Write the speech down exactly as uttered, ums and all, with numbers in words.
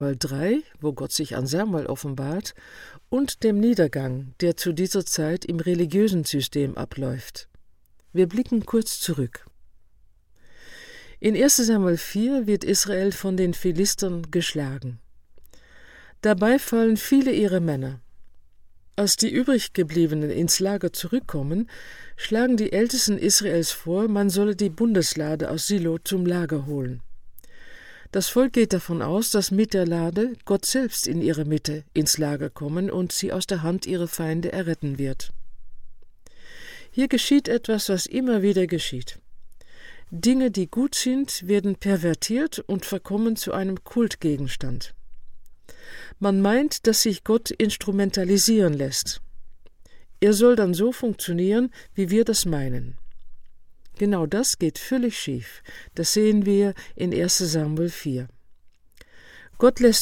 drei, wo Gott sich an Samuel offenbart, und dem Niedergang, der zu dieser Zeit im religiösen System abläuft. Wir blicken kurz zurück. In erster Samuel vier wird Israel von den Philistern geschlagen. Dabei fallen viele ihrer Männer. Als die übriggebliebenen ins Lager zurückkommen, schlagen die Ältesten Israels vor, man solle die Bundeslade aus Silo zum Lager holen. Das Volk geht davon aus, dass mit der Lade Gott selbst in ihre Mitte ins Lager kommen und sie aus der Hand ihrer Feinde erretten wird. Hier geschieht etwas, was immer wieder geschieht. Dinge, die gut sind, werden pervertiert und verkommen zu einem Kultgegenstand. Man meint, dass sich Gott instrumentalisieren lässt. Er soll dann so funktionieren, wie wir das meinen. Genau das geht völlig schief. Das sehen wir in erster Samuel vier. Gott lässt